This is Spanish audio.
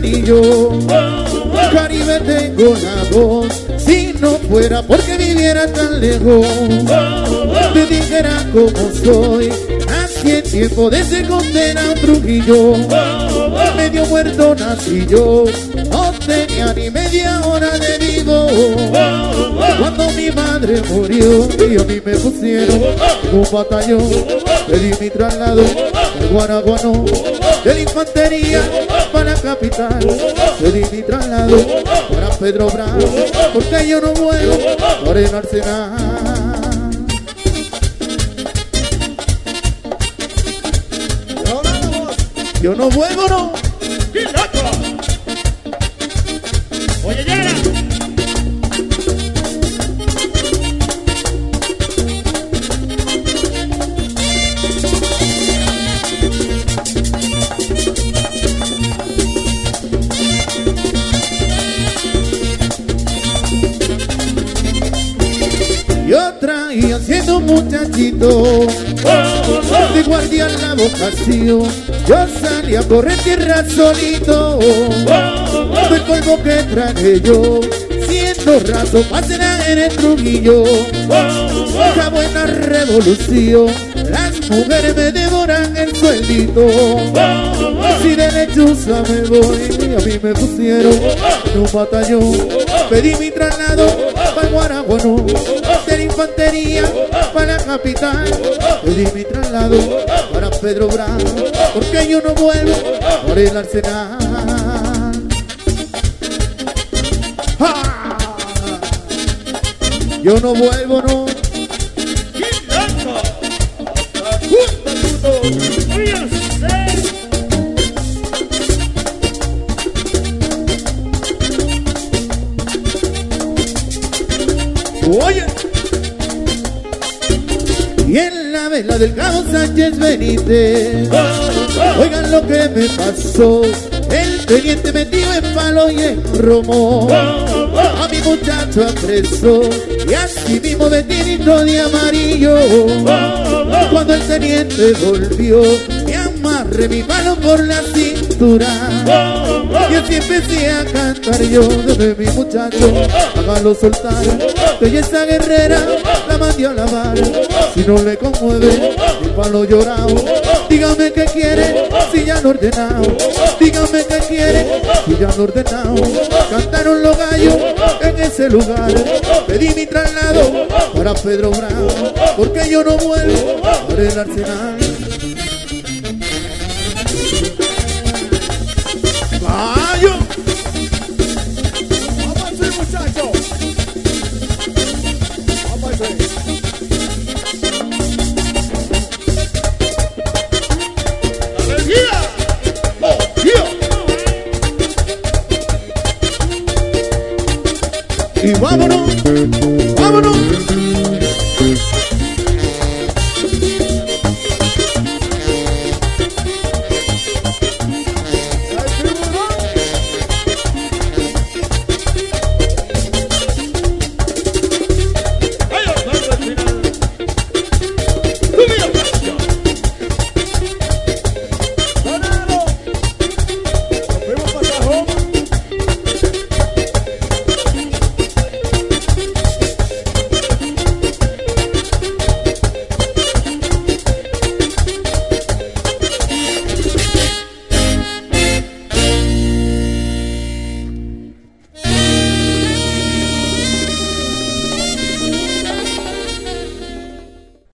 anillo. Caribe tengo la voz, si no fuera porque viviera tan lejos. Te dijera como soy, nací en tiempo de ese condena Trujillo. Medio muerto nací yo, no tenía ni media hora de vivo. Cuando mi madre murió y a mí me pusieron en un batallón, pedí mi traslado de Guaraguano, de la infantería para la capital. Pedí mi traslado para Pedro Bravo, porque yo no vuelvo por el arsenal. Yo no vuelvo, no. ¡Qué loco! Oye, Yara. Yo traía siendo muchachito de guardián la vocación. Yo salí a correr tierra solito, el polvo que traje yo, siendo raso pasará en el Trujillo. Acabó en la revolución, las mujeres me devoran el sueldito. Si de lechuza me voy, a mí me pusieron en un batallón. Pedí mi traslado para el Guaraguano, de la infantería para la capital. Pedí mi traslado para Pedro Bravo, porque yo no vuelvo por el arsenal. ¡Ja! Yo no vuelvo, no. ¡Qué loco! ¡Oye, Oye, y en la vela del Cabo Sánchez Benítez, oigan lo que me pasó. El teniente metido en palo y en romo, a mi muchacho apresó y así mismo vestidito de amarillo. Cuando el teniente volvió, me amarré mi palo por la cintura y así empecé a cantar yo. Debe mi muchacho, hágalo soltar, que ella esa guerrera la mandé a lavar. Si no le conmueve mi palo llorado, dígame qué quiere si ya lo ordenado. Dígame qué quiere si ya lo ordenado. Cantaron los gallos en ese lugar. Pedí mi traslado para Pedro Bravo, porque yo no vuelvo para el arsenal. ¡Gallo! Vamos a hacer, muchachos. Vamos a hacer. Y vámonos, vámonos.